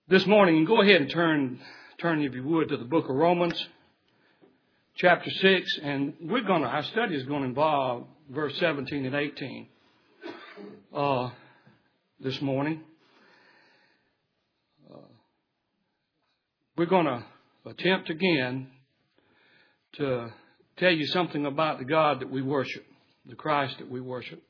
This morning, go ahead and turn, if you would, to the book of Romans, chapter 6, and our study is going to involve verse 17 and 18 this morning. We're going to attempt again to tell you something about the God that we worship, the Christ that we worship.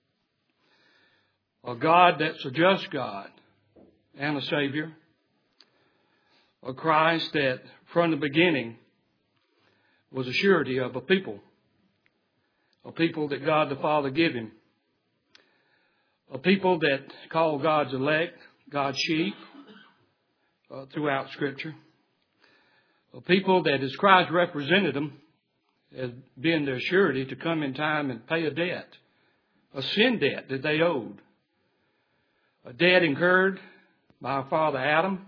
A God that's a just God and a Savior. A Christ that from the beginning was a surety of a people that God the Father gave him, a people that call God's elect, God's sheep throughout Scripture, a people that as Christ represented them as being their surety to come in time and pay a debt, a sin debt that they owed, a debt incurred by our father Adam,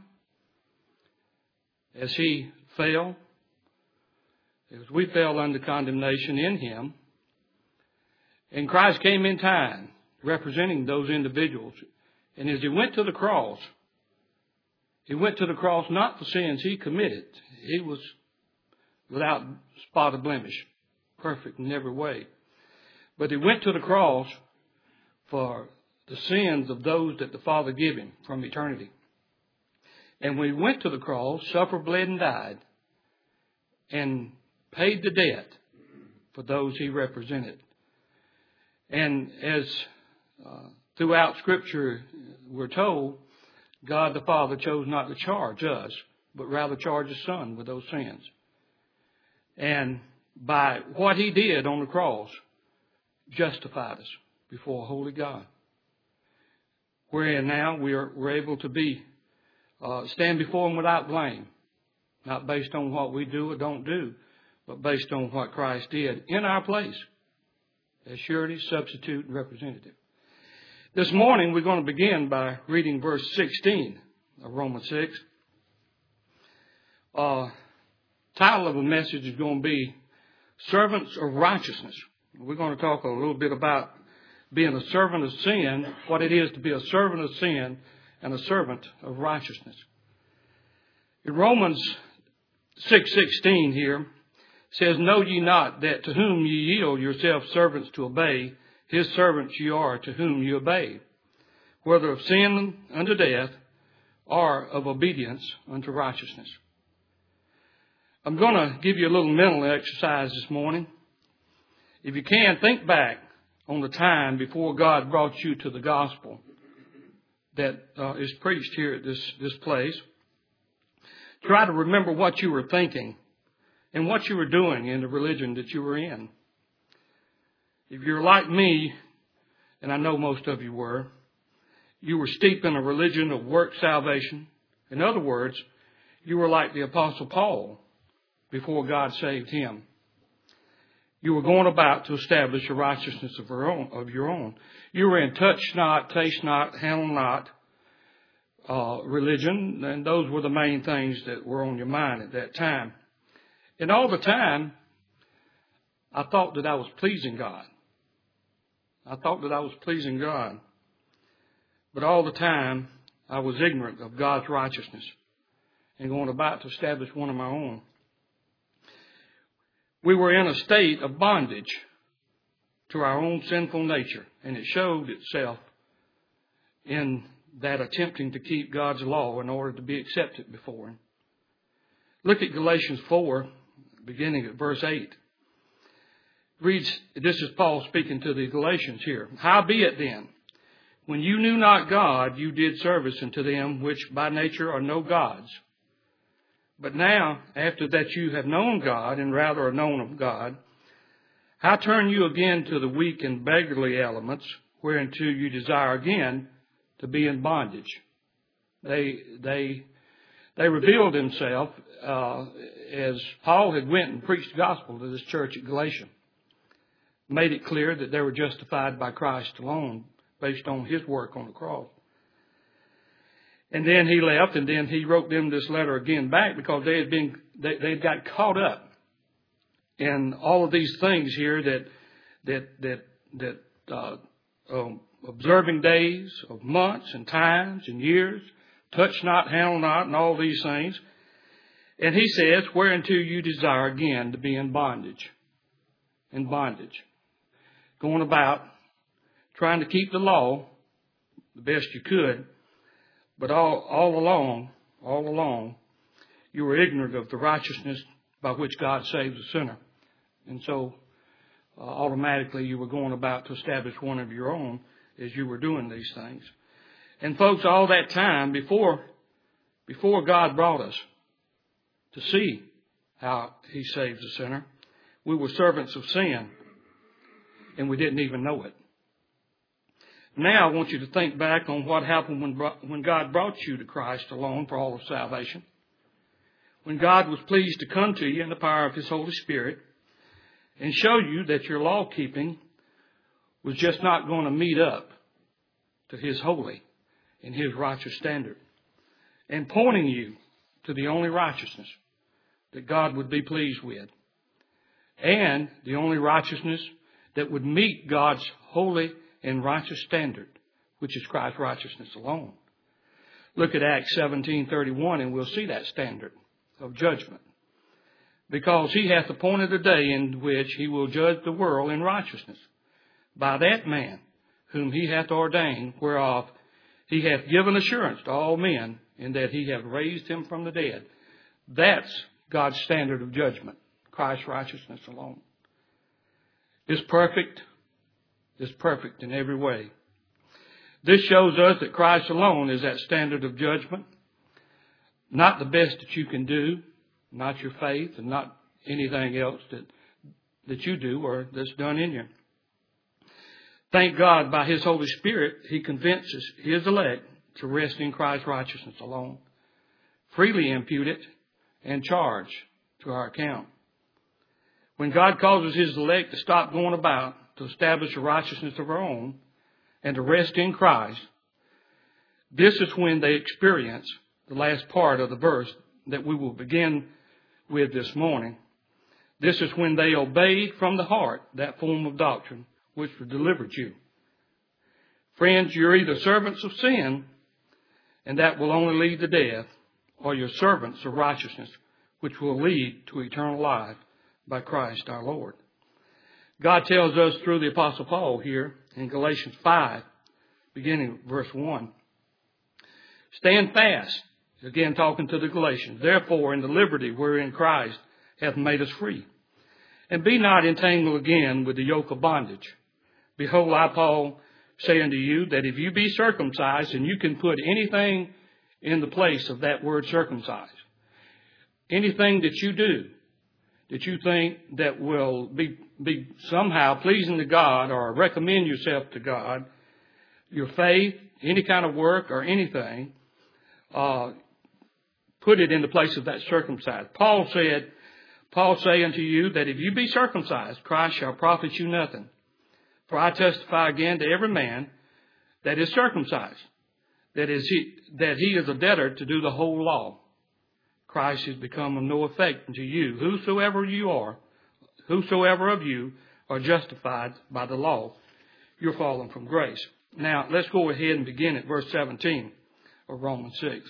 as he fell, as we fell under condemnation in him. And Christ came in time, representing those individuals. And as he went to the cross not for sins he committed. He was without spot or blemish, perfect in every way. But he went to the cross for the sins of those that the Father gave him from eternity. And when he went to the cross, suffered, bled, and died, and paid the debt for those he represented. And as throughout Scripture we're told, God the Father chose not to charge us, but rather charge His Son with those sins. And by what He did on the cross, justified us before a holy God. Wherein now we're able to be stand before Him without blame, not based on what we do or don't do, but based on what Christ did in our place as surety, substitute, and representative. This morning we're going to begin by reading verse 16 of Romans 6. Title of the message is going to be Servants of Righteousness. We're going to talk a little bit about being a servant of sin, what it is to be a servant of sin and a servant of righteousness. In Romans 6:16 here, says, Know ye not that to whom ye yield yourselves servants to obey, his servants ye are to whom ye obey, whether of sin unto death, or of obedience unto righteousness. I'm going to give you a little mental exercise this morning. If you can, think back on the time before God brought you to the gospel that is preached here at this place. Try to remember what you were thinking and what you were doing in the religion that you were in. If you're like me, and I know most of you were steeped in a religion of work salvation. In other words, you were like the Apostle Paul before God saved him. You were going about to establish a righteousness of your own. You were in touch not, taste not, handle not religion, and those were the main things that were on your mind at that time. And all the time, I thought that I was pleasing God. But all the time, I was ignorant of God's righteousness and going about to establish one of my own. We were in a state of bondage to our own sinful nature, and it showed itself in that attempting to keep God's law in order to be accepted before Him. Look at Galatians 4, beginning at verse 8. Reads, this is Paul speaking to the Galatians here. Howbeit then, when you knew not God, you did service unto them which by nature are no gods. But now, after that you have known God, and rather are known of God, how turn you again to the weak and beggarly elements, whereunto you desire again to be in bondage? They revealed themselves as Paul had went and preached the gospel to this church at Galatia. Made it clear that they were justified by Christ alone, based on His work on the cross. And then he left, and then he wrote them this letter again back because they had got caught up in all of these things here that observing days of months and times and years, touch not, handle not, and all these things. And he says, whereunto you desire again to be in bondage. In bondage. Going about trying to keep the law the best you could, but all along, you were ignorant of the righteousness by which God saves a sinner. And so automatically you were going about to establish one of your own as you were doing these things. And folks, all that time before God brought us to see how he saves a sinner, we were servants of sin, and we didn't even know it. Now I want you to think back on what happened when God brought you to Christ alone for all of salvation. When God was pleased to come to you in the power of his Holy Spirit and show you that your law keeping was just not going to meet up to his holy and his righteous standard, and pointing you to the only righteousness that God would be pleased with, and the only righteousness that would meet God's holy and righteous standard, which is Christ's righteousness alone. Look at Acts 17:31, and we'll see that standard of judgment. Because he hath appointed a day in which he will judge the world in righteousness by that man whom he hath ordained, whereof he hath given assurance to all men, in that he hath raised him from the dead. That's God's standard of judgment, Christ's righteousness alone. It's perfect in every way. This shows us that Christ alone is that standard of judgment. Not the best that you can do, not your faith, and not anything else that you do or that's done in you. Thank God, by his Holy Spirit, he convinces his elect to rest in Christ's righteousness alone, freely impute it, and charge to our account. When God causes his elect to stop going about to establish a righteousness of our own and to rest in Christ, this is when they experience the last part of the verse that we will begin with this morning. This is when they obeyed from the heart that form of doctrine which delivered you. Friends, you're either servants of sin, and that will only lead to death, or you're servants of righteousness, which will lead to eternal life by Christ our Lord. God tells us through the Apostle Paul here in Galatians 5, beginning verse 1. Stand fast, again talking to the Galatians, therefore in the liberty wherein Christ hath made us free. And be not entangled again with the yoke of bondage. Behold, I, Paul, say unto you that if you be circumcised, and you can put anything in the place of that word circumcised, anything that you do that you think that will be somehow pleasing to God or recommend yourself to God, your faith, any kind of work or anything, put it in the place of that circumcised. Paul say unto you that if you be circumcised, Christ shall profit you nothing. For I testify again to every man that is circumcised, that he is a debtor to do the whole law. Christ has become of no effect unto you. Whosoever of you are justified by the law, you're fallen from grace. Now, let's go ahead and begin at verse 17 of Romans 6.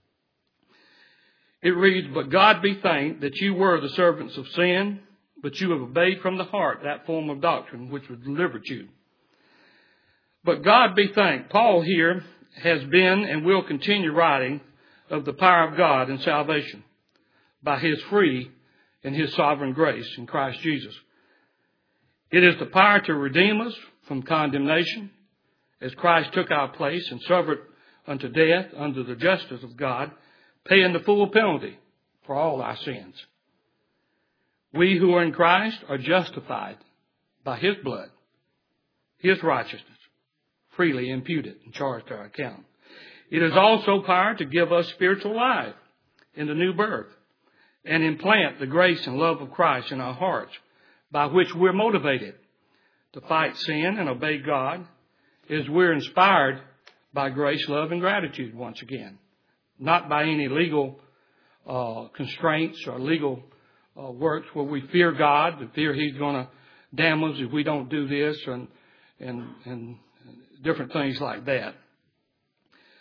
It reads, But God be thanked that you were the servants of sin, but you have obeyed from the heart that form of doctrine which was delivered you. But God be thanked. Paul here has been and will continue writing of the power of God in salvation by his free and his sovereign grace in Christ Jesus. It is the power to redeem us from condemnation, as Christ took our place and suffered unto death under the justice of God, paying the full penalty for all our sins. We who are in Christ are justified by his blood, his righteousness, freely imputed and charged to our account. It is also power to give us spiritual life in the new birth and implant the grace and love of Christ in our hearts, by which we're motivated to fight sin and obey God, as we're inspired by grace, love, and gratitude once again. Not by any legal constraints or legal works where we fear God, and fear he's going to damn us if we don't do this, and different things like that.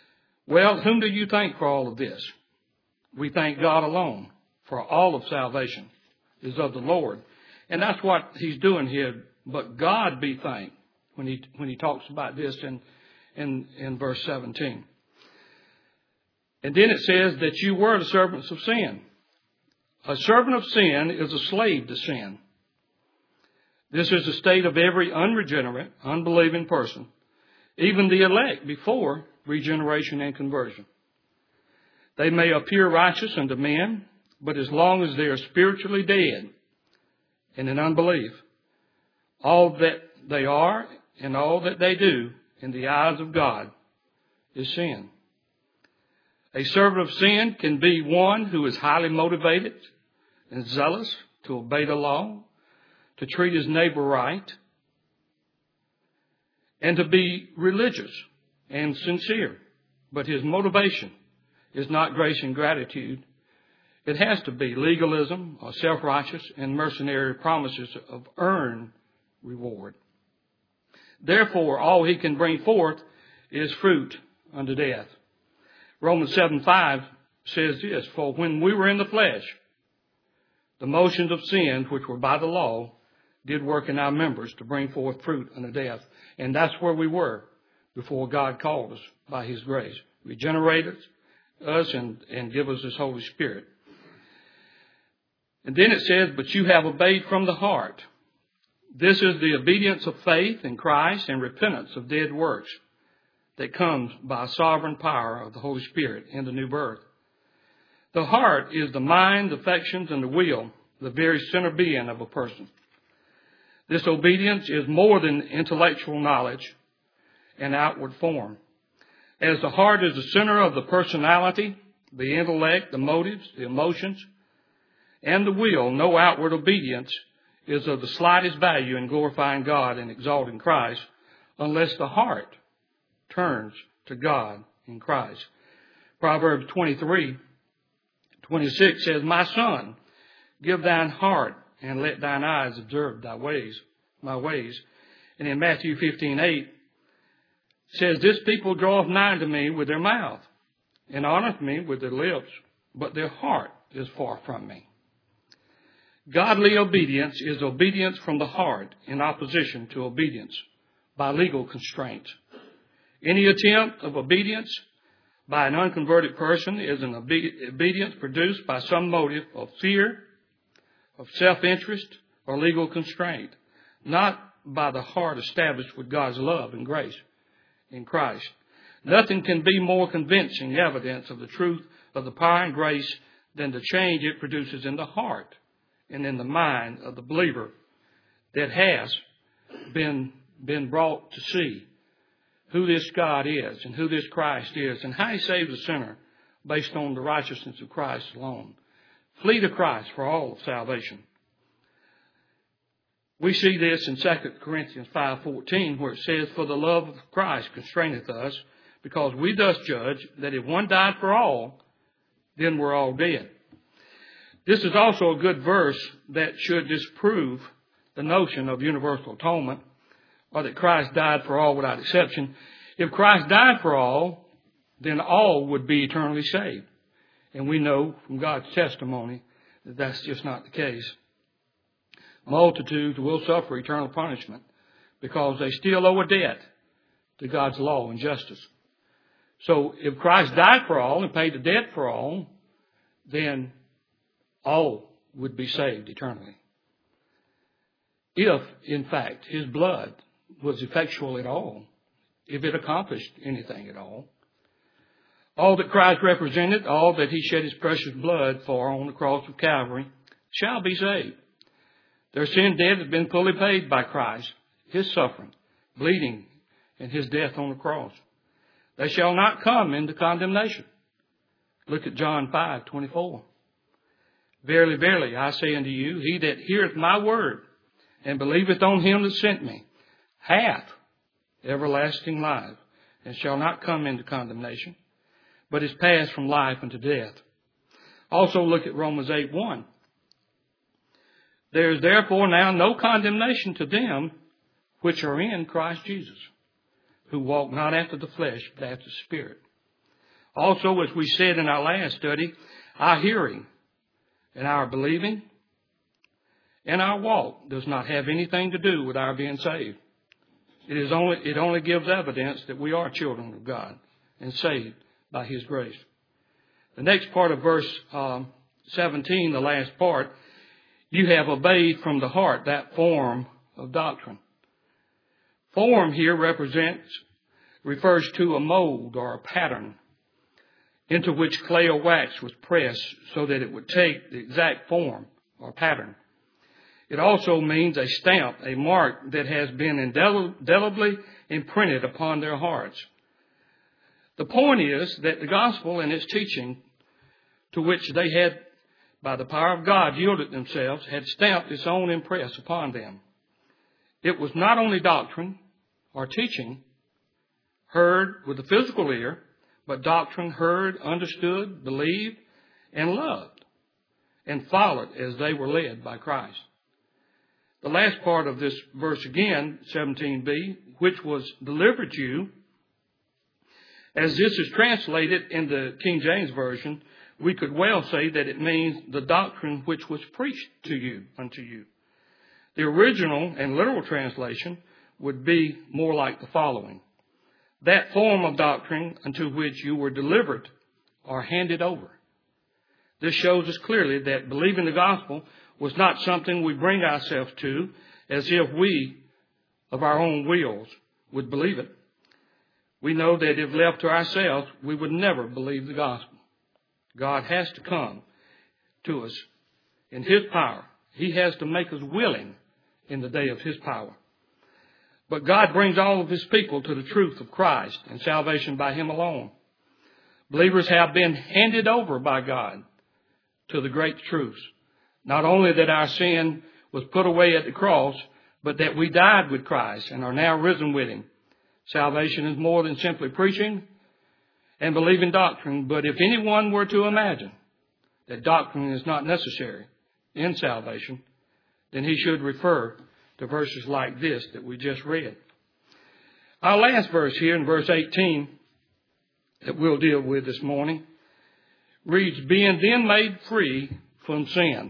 Well, whom do you thank for all of this? We thank God alone, for all of salvation is of the Lord. And that's what he's doing here. But God be thanked when he talks about this in verse 17. And then it says that you were the servants of sin. A servant of sin is a slave to sin. This is the state of every unregenerate, unbelieving person, even the elect before regeneration and conversion. They may appear righteous unto men, but as long as they are spiritually dead and in unbelief, all that they are and all that they do in the eyes of God is sin. A servant of sin can be one who is highly motivated and zealous to obey the law, to treat his neighbor right, and to be religious and sincere. But his motivation is not grace and gratitude. It has to be legalism or self-righteous and mercenary promises of earned reward. Therefore, all he can bring forth is fruit unto death. Romans 7:5 says this, for when we were in the flesh, the motions of sin, which were by the law, did work in our members to bring forth fruit unto death. And that's where we were before God called us by his grace. Regenerated us and give us his Holy Spirit. And then it says, but you have obeyed from the heart. This is the obedience of faith in Christ and repentance of dead works that comes by sovereign power of the Holy Spirit in the new birth. The heart is the mind, affections, and the will, the very center being of a person. This obedience is more than intellectual knowledge and outward form. As the heart is the center of the personality, the intellect, the motives, the emotions, and the will, no outward obedience is of the slightest value in glorifying God and exalting Christ unless the heart turns to God in Christ. Proverbs 23:26 says, my son, give thine heart and let thine eyes observe my ways. And in Matthew 15:8 says, this people draweth nigh to me with their mouth and honoreth me with their lips, but their heart is far from me. Godly obedience is obedience from the heart in opposition to obedience by legal constraint. Any attempt of obedience by an unconverted person is an obedience produced by some motive of fear, of self-interest, or legal constraint, not by the heart established with God's love and grace in Christ. Nothing can be more convincing evidence of the truth of the power and grace than the change it produces in the heart and in the mind of the believer that has been brought to see who this God is and who this Christ is and how he saves a sinner based on the righteousness of Christ alone. Flee to Christ for all of salvation. We see this in 2 Corinthians 5:14 where it says, for the love of Christ constraineth us, because we thus judge that if one died for all, then we're all dead. This is also a good verse that should disprove the notion of universal atonement, or that Christ died for all without exception. If Christ died for all, then all would be eternally saved. And we know from God's testimony that that's just not the case. Multitudes will suffer eternal punishment because they still owe a debt to God's law and justice. So if Christ died for all and paid the debt for all, then all would be saved eternally. If, in fact, his blood was effectual at all, if it accomplished anything at all. All that Christ represented, all that he shed his precious blood for on the cross of Calvary, shall be saved. Their sin debt has been fully paid by Christ, his suffering, bleeding, and his death on the cross. They shall not come into condemnation. Look at John 5:24. Verily, verily, I say unto you, he that heareth my word and believeth on him that sent me hath everlasting life, and shall not come into condemnation, but is passed from life unto death. Also look at Romans 8:1. There is therefore now no condemnation to them which are in Christ Jesus, who walk not after the flesh, but after the Spirit. Also, as we said in our last study, our hearing and our believing and our walk does not have anything to do with our being saved. It only gives evidence that we are children of God and saved by His grace. The next part of verse 17, the last part, you have obeyed from the heart that form of doctrine. Form here refers to a mold or a pattern into which clay or wax was pressed so that it would take the exact form or pattern. It also means a stamp, a mark that has been indelibly imprinted upon their hearts. The point is that the gospel and its teaching, to which they had, by the power of God, yielded themselves, had stamped its own impress upon them. It was not only doctrine or teaching heard with the physical ear, but doctrine heard, understood, believed, and loved, and followed as they were led by Christ. The last part of this verse again, 17b, which was delivered to you, as this is translated in the King James Version, we could well say that it means the doctrine which was preached to you, unto you. The original and literal translation would be more like the following: that form of doctrine unto which you were delivered or handed over. This shows us clearly that believing the gospel was not something we bring ourselves to as if we, of our own wills, would believe it. We know that if left to ourselves, we would never believe the gospel. God has to come to us in His power. He has to make us willing in the day of His power. But God brings all of His people to the truth of Christ and salvation by Him alone. Believers have been handed over by God to the great truths. Not only that our sin was put away at the cross, but that we died with Christ and are now risen with Him. Salvation is more than simply preaching and believing doctrine. But if anyone were to imagine that doctrine is not necessary in salvation, then he should refer to verses like this that we just read. Our last verse here in verse 18 that we'll deal with this morning reads, being then made free from sin.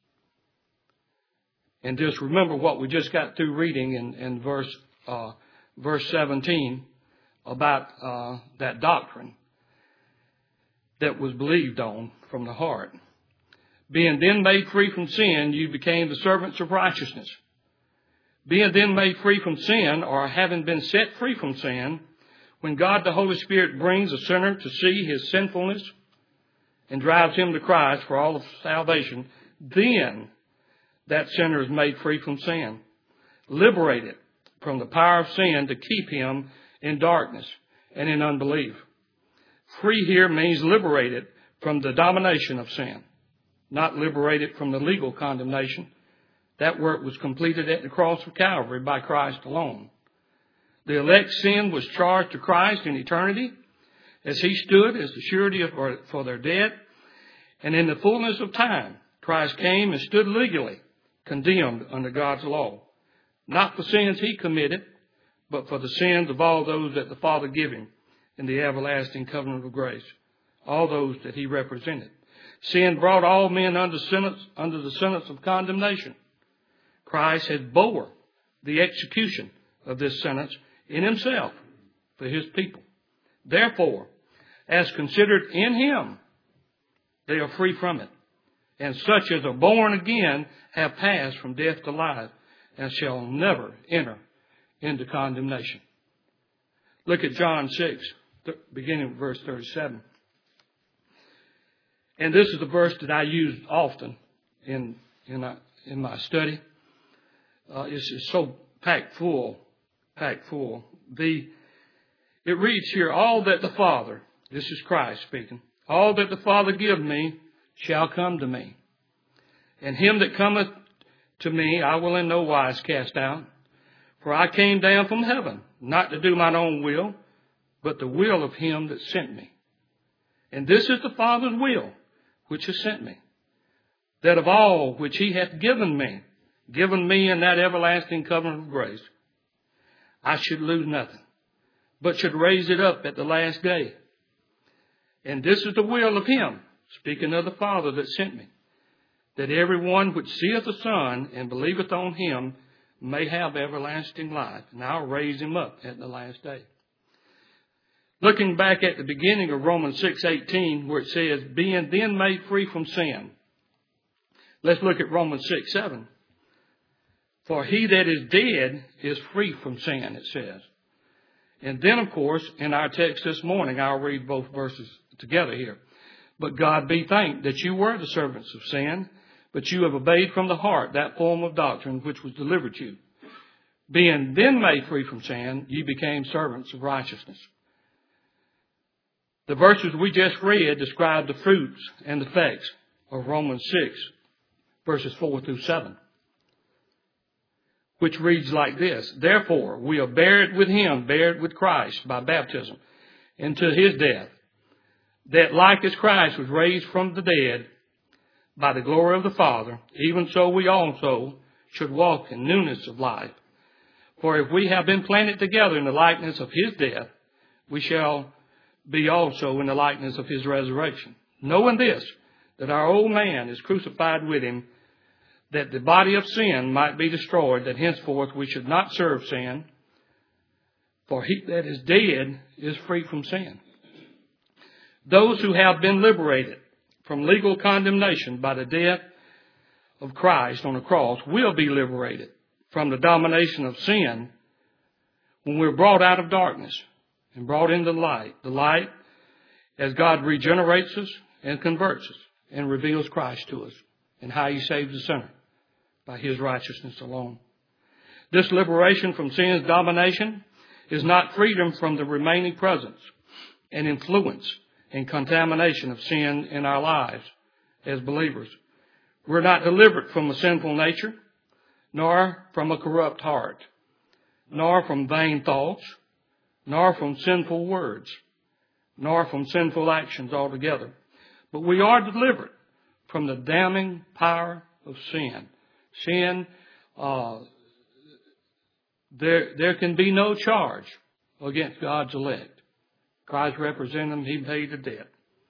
And just remember what we just got through reading in verse 17 about that doctrine that was believed on from the heart. Being then made free from sin, you became the servants of righteousness. Being then made free from sin, or having been set free from sin, when God the Holy Spirit brings a sinner to see his sinfulness and drives him to Christ for all of salvation, then that sinner is made free from sin, liberated from the power of sin to keep him in darkness and in unbelief. Free here means liberated from the domination of sin, not liberated from the legal condemnation. That work was completed at the cross of Calvary by Christ alone. The elect's sin was charged to Christ in eternity as He stood as the surety for their debt. And in the fullness of time, Christ came and stood legally condemned under God's law, not for sins He committed, but for the sins of all those that the Father gave Him in the everlasting covenant of grace, all those that He represented. Sin brought all men under the sentence of condemnation. Christ has bore the execution of this sentence in Himself for His people. Therefore, as considered in Him, they are free from it. And such as are born again have passed from death to life and shall never enter into condemnation. Look at John 6, beginning with verse 37. And this is the verse that I use often in my study. It's so packed full. It reads here, all that the Father, this is Christ speaking, all that the Father give me shall come to me. And him that cometh to me I will in no wise cast out. For I came down from heaven, not to do mine own will, but the will of him that sent me. And this is the Father's will, which has sent me, that of all which He hath given me in that everlasting covenant of grace, I should lose nothing, but should raise it up at the last day. And this is the will of him, speaking of the Father that sent me, that every one which seeth the Son and believeth on him may have everlasting life, and I'll raise him up at the last day. Looking back at the beginning of Romans 6:18, where it says, being then made free from sin. Let's look at Romans 6:7. For he that is dead is free from sin, it says. And then, of course, in our text this morning, I'll read both verses together here. But God be thanked that you were the servants of sin, but you have obeyed from the heart that form of doctrine which was delivered to you. Being then made free from sin, you became servants of righteousness. The verses we just read describe the fruits and effects of Romans 6, verses 4 through 7, which reads like this. Therefore, we are buried with him, buried with Christ by baptism, into his death, that like as Christ was raised from the dead by the glory of the Father, even so we also should walk in newness of life. For if we have been planted together in the likeness of his death, we shall be also in the likeness of his resurrection. Knowing this, that our old man is crucified with him, that the body of sin might be destroyed, that henceforth we should not serve sin. For he that is dead is free from sin. Those who have been liberated from legal condemnation by the death of Christ on the cross will be liberated from the domination of sin when we're brought out of darkness and brought into light. The light as God regenerates us and converts us and reveals Christ to us and how he saves the sinner by his righteousness alone. This liberation from sin's domination is not freedom from the remaining presence and influence and contamination of sin in our lives as believers. We're not delivered from a sinful nature, nor from a corrupt heart, nor from vain thoughts, nor from sinful words, nor from sinful actions altogether. But we are delivered from the damning power of sin. Sin, there can be no charge against God's elect. Christ represented them. He paid the debt.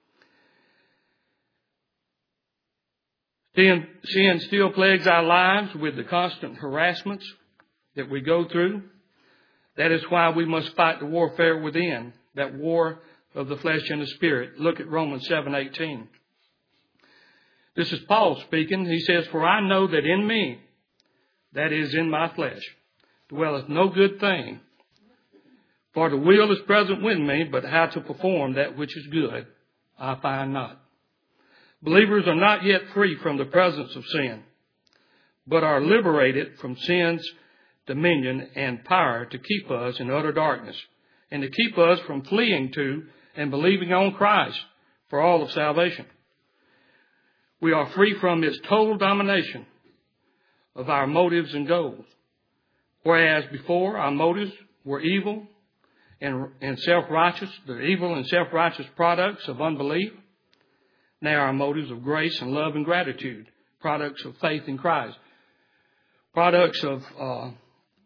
Sin still plagues our lives with the constant harassments that we go through. That is why we must fight the warfare within, that war of the flesh and the spirit. Look at Romans 7:18. This is Paul speaking. He says, for I know that in me, that is in my flesh, dwelleth no good thing. For the will is present with me, but how to perform that which is good, I find not. Believers are not yet free from the presence of sin, but are liberated from sin's dominion and power to keep us in utter darkness and to keep us from fleeing to and believing on Christ for all of salvation. We are free from its total domination of our motives and goals. Whereas before our motives were evil and self-righteous, the evil and self-righteous products of unbelief, now our motives of grace and love and gratitude, products of faith in Christ, products of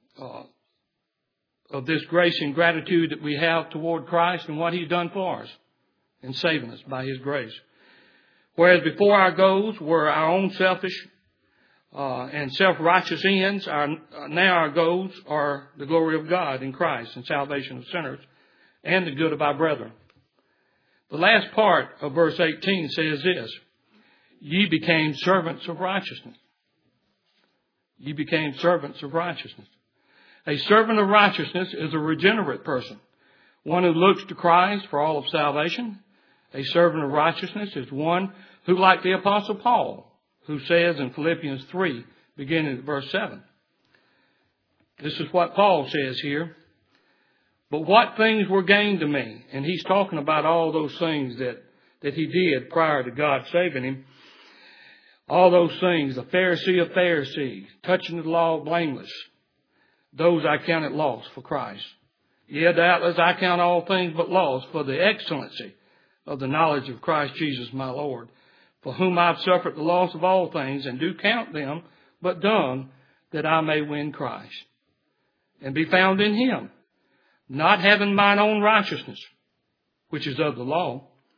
this grace and gratitude that we have toward Christ and what he's done for us in saving us by his grace. Whereas before our goals were our own selfish and self-righteous ends, now our goals are the glory of God in Christ and salvation of sinners and the good of our brethren. The last part of verse 18 says this, ye became servants of righteousness. Ye became servants of righteousness. A servant of righteousness is a regenerate person, one who looks to Christ for all of salvation. A servant of righteousness is one who, like the Apostle Paul, who says in Philippians 3, beginning at verse 7. This is what Paul says here. But what things were gained to me? And he's talking about all those things that he did prior to God saving him. All those things, the Pharisee of Pharisees, touching the law blameless. Those I counted loss for Christ. Yea, doubtless I count all things but loss for the excellency of the knowledge of Christ Jesus my Lord, for whom I've suffered the loss of all things, and do count them but dung, that I may win Christ, and be found in him, not having mine own righteousness, which is of the law,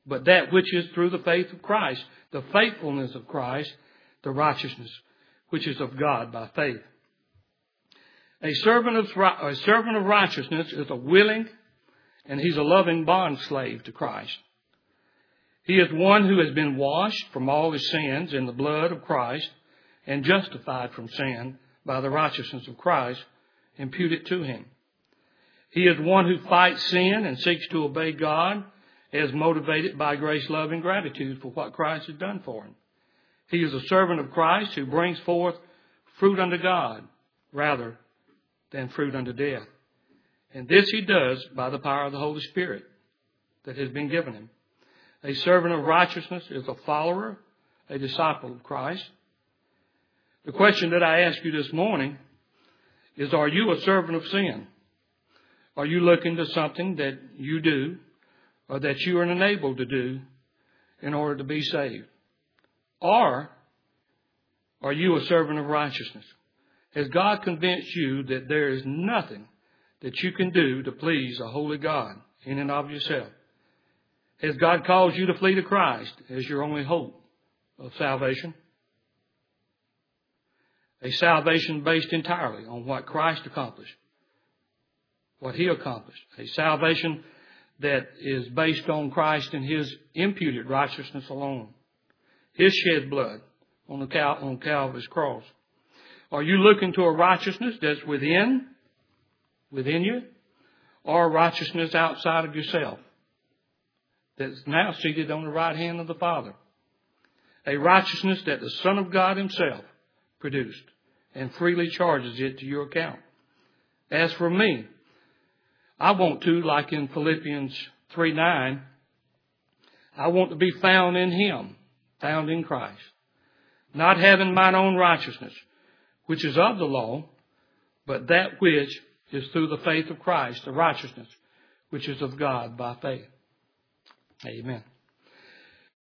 but that which is through the faith of Christ, the faithfulness of Christ, the righteousness which is of God by faith. A servant of righteousness is a willing and he's a loving bondslave to Christ. He is one who has been washed from all his sins in the blood of Christ and justified from sin by the righteousness of Christ imputed to him. He is one who fights sin and seeks to obey God as motivated by grace, love, and gratitude for what Christ has done for him. He is a servant of Christ who brings forth fruit unto God rather than fruit unto death. And this he does by the power of the Holy Spirit that has been given him. A servant of righteousness is a follower, a disciple of Christ. The question that I ask you this morning is, are you a servant of sin? Are you looking to something that you do or that you are enabled to do in order to be saved? Or are you a servant of righteousness? Has God convinced you that there is nothing that you can do to please a holy God in and of yourself? Has God called you to flee to Christ as your only hope of salvation? A salvation based entirely on what Christ accomplished, what he accomplished. A salvation that is based on Christ and his imputed righteousness alone. His shed blood on Calvary's cross. Are you looking to a righteousness that's within you, or a righteousness outside of yourself that's now seated on the right hand of the Father? A righteousness that the Son of God himself produced and freely charges it to your account. As for me, I want to, like in Philippians 3:9, I want to be found in him, found in Christ, not having mine own righteousness, which is of the law, but that which is through the faith of Christ, the righteousness which is of God by faith. Amen.